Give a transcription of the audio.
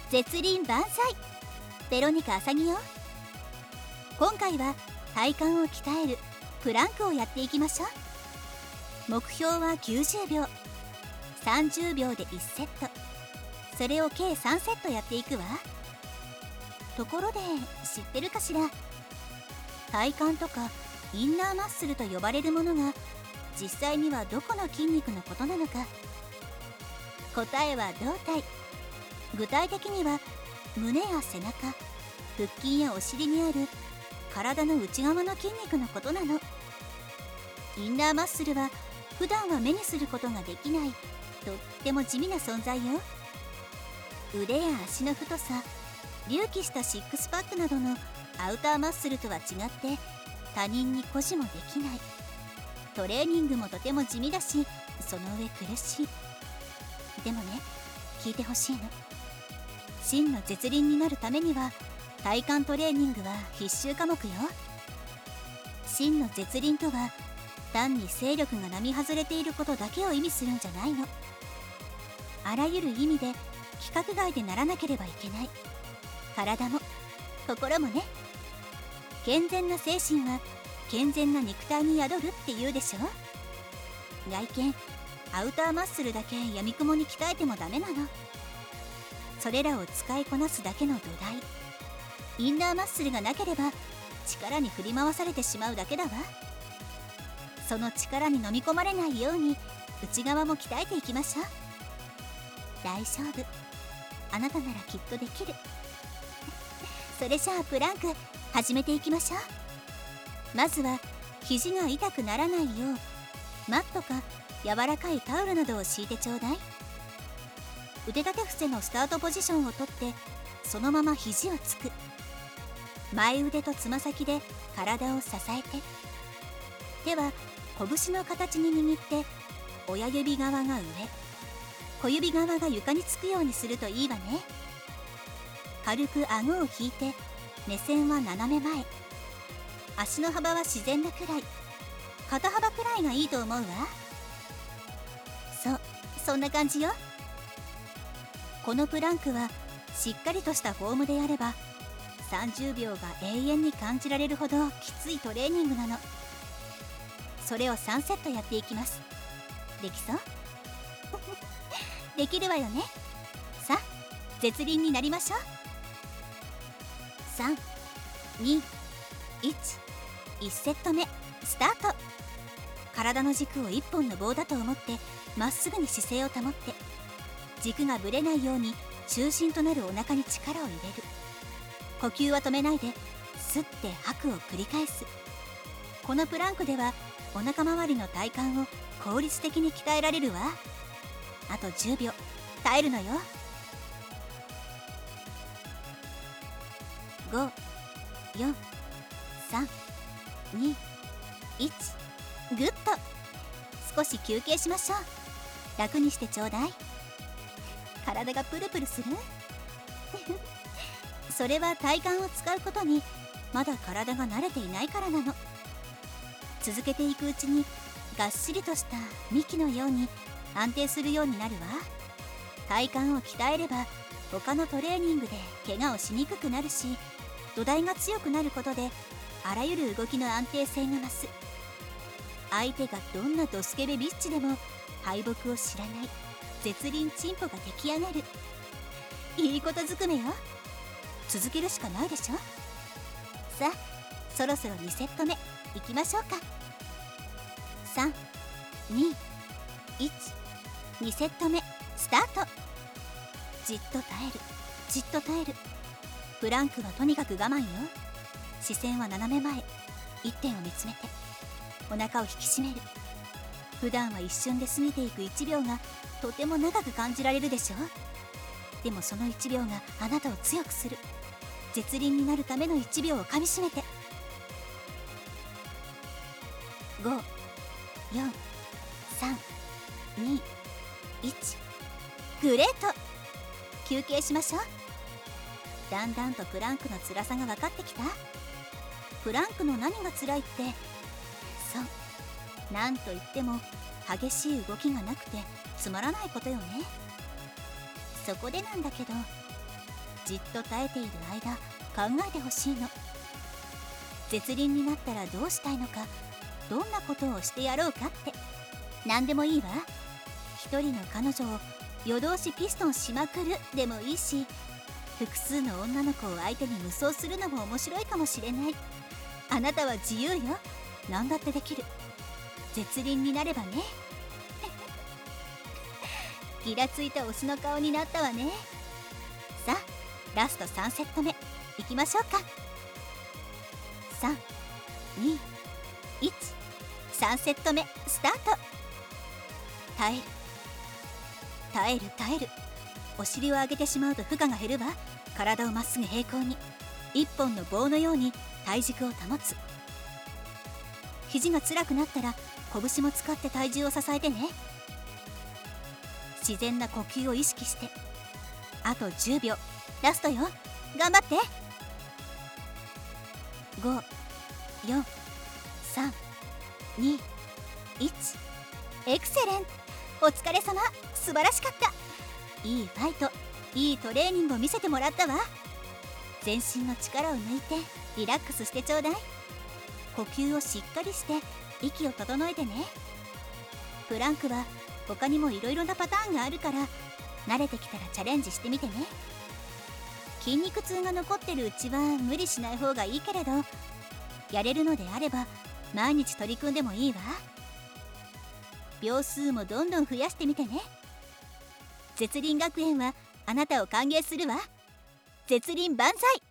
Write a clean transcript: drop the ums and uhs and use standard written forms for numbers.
絶倫万歳、ベロニカ浅木よ。今回は体幹を鍛えるプランクをやっていきましょう。目標は90秒、30秒で1セット、それを計3セットやっていくわ。ところで知ってるかしら、体幹とかインナーマッスルと呼ばれるものが実際にはどこの筋肉のことなのか。答えは胴体。具体的には胸や背中、腹筋やお尻にある体の内側の筋肉のことなの。インナーマッスルは普段は目にすることができないとっても地味な存在よ。腕や足の太さ、隆起したシックスパックなどのアウターマッスルとは違って他人に誇示もできない。トレーニングもとても地味だし、その上苦しい。でもね、聞いてほしいの。真の絶倫になるためには体幹トレーニングは必修科目よ。真の絶倫とは単に勢力が並外れていることだけを意味するんじゃないの。あらゆる意味で規格外でならなければいけない。体も心もね。健全な精神は健全な肉体に宿るって言うでしょ。外見アウターマッスルだけやみくもに鍛えてもダメなの。それらを使いこなすだけの土台、インナーマッスルがなければ力に振り回されてしまうだけだわ。その力に飲み込まれないように内側も鍛えていきましょう。大丈夫、あなたならきっとできる。それじゃあプランク始めていきましょう。まずは肘が痛くならないようマットか柔らかいタオルなどを敷いてちょうだい。腕立て伏せのスタートポジションをとってそのまま肘をつく。前腕とつま先で体を支えて、手は拳の形に握って親指側が上、小指側が床につくようにするといいわね。軽く顎を引いて目線は斜め前、足の幅は自然なくらい、肩幅くらいがいいと思うわ。そう、そんな感じよ。このプランクはしっかりとしたフォームでやれば30秒が永遠に感じられるほどきついトレーニングなの。それを3セットやっていきます。できそう？できるわよね。さあ絶倫になりましょう。3、2、1、1セット目スタート。体の軸を1本の棒だと思ってまっすぐに姿勢を保って、軸がぶれないように中心となるお腹に力を入れる。呼吸は止めないで吸って吐くを繰り返す。このプランクではお腹周りの体幹を効率的に鍛えられるわ。あと10秒耐えるのよ。5、4、3、2、1、グッと少し休憩しましょう。楽にしてちょうだい。体がプルプルするそれは体幹を使うことにまだ体が慣れていないからなの。続けていくうちにがっしりとした幹のように安定するようになるわ。体幹を鍛えれば他のトレーニングで怪我をしにくくなるし、土台が強くなることであらゆる動きの安定性が増す。相手がどんなドスケベビッチでも敗北を知らない絶倫チンポが出来上がる。いいことずくめよ。続けるしかないでしょ。さあそろそろ2セット目いきましょうか。3、2、1、2セット目スタート。じっと耐える、じっと耐える。プランクはとにかく我慢よ。視線は斜め前、一点を見つめてお腹を引き締める。普段は一瞬で過ぎていく1秒がとても長く感じられるでしょ。でもその1秒があなたを強くする。絶倫になるための1秒をかみしめて。5、4、3、2、1、グレート。休憩しましょう。だんだんとプランクの辛さが分かってきた。プランクの何が辛いって、そう、なんといっても激しい動きがなくてつまらないことよね。そこでなんだけど、 じっと耐えている間考えてほしいの。絶倫になったらどうしたいのか、どんなことをしてやろうかって。何でもいいわ。一人の彼女を夜通しピストンしまくるでもいいし、複数の女の子を相手に無双するのも面白いかもしれない。あなたは自由よ。何だってできる。絶倫になればね。ギラついたオスの顔になったわね。さあラスト3セット目いきましょうか。3、2、1、3セット目スタート。耐える耐える耐える。お尻を上げてしまうと負荷が減るわ。体をまっすぐ平行に、一本の棒のように体軸を保つ。肘が辛くなったら拳も使って体重を支えてね。自然な呼吸を意識して。あと10秒ラストよ。頑張って。5、4、3、2、1。エクセレント。お疲れ様。素晴らしかった。いいファイト、いいトレーニングを見せてもらったわ。全身の力を抜いてリラックスしてちょうだい。呼吸をしっかりして息を整えてね。プランクは他にもいろいろなパターンがあるから、慣れてきたらチャレンジしてみてね。筋肉痛が残ってるうちは無理しない方がいいけれど、やれるのであれば毎日取り組んでもいいわ。秒数もどんどん増やしてみてね。絶倫学園はあなたを歓迎するわ。絶倫万歳。